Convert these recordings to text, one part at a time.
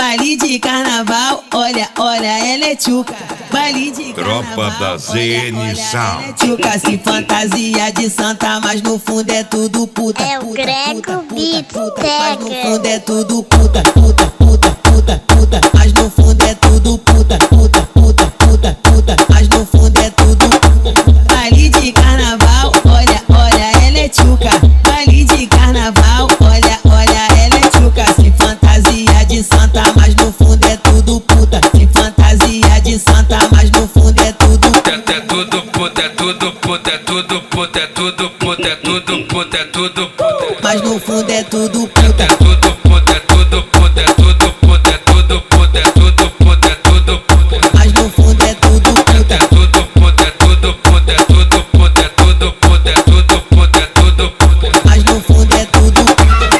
Baile de carnaval, olha, olha, ela é tchuca. Baile de Tropa carnaval, da ZN olha, Sound. ela é tchuca. Se fantasia de santa, mas no fundo é tudo puta. É o puta, Grego puta, puta, Beats puta. Mas no Tagger. fundo é tudo puta, puta, puta, puta, puta. Mas no fundo é tudo puta, puta, puta, puta, puta. Mas no fundo é tudo puta. Baile de carnaval, olha, olha, ela é tchuca. Baile de carnaval, olha, olha, ela é tchuca. Se fantasia de santa, mas no fundo é tudo puta. Se fantasia de santa, mas no fundo é tudo puta. É tudo puta, é tudo puta, é tudo puta, é tudo puta, é tudo puta, é tudo puta. Mas no fundo é tudo puta. É tudo puta, é tudo puta, é tudo puta, é tudo puta, é tudo puta, é tudo puta. Mas no fundo é tudo puta. É tudo puta, é tudo puta, é tudo puta, é tudo puta, é tudo puta, é tudo puta. Mas no fundo é tudo puta.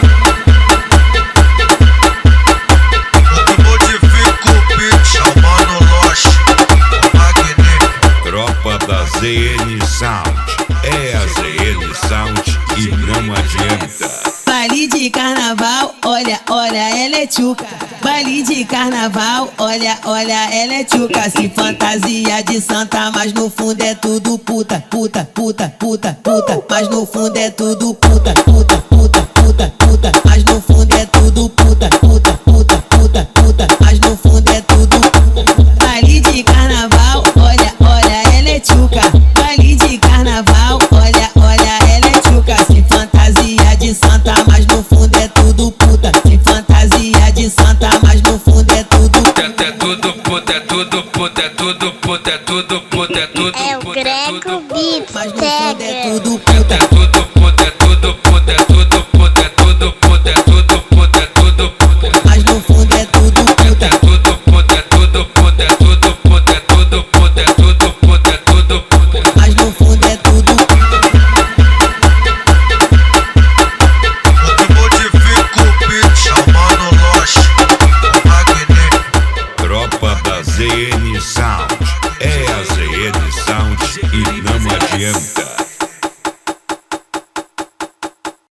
Modifica o beat, chamando Loche, magnífico. Tropa da ZN Sound. É a ZN Sound e não adianta. Baile de carnaval, olha, olha, ela é tchuca. Baile de carnaval, olha, olha, ela é tchuca. Se fantasia de santa, mas no fundo é tudo puta, puta, puta, puta, puta. Mas no fundo é tudo puta, puta,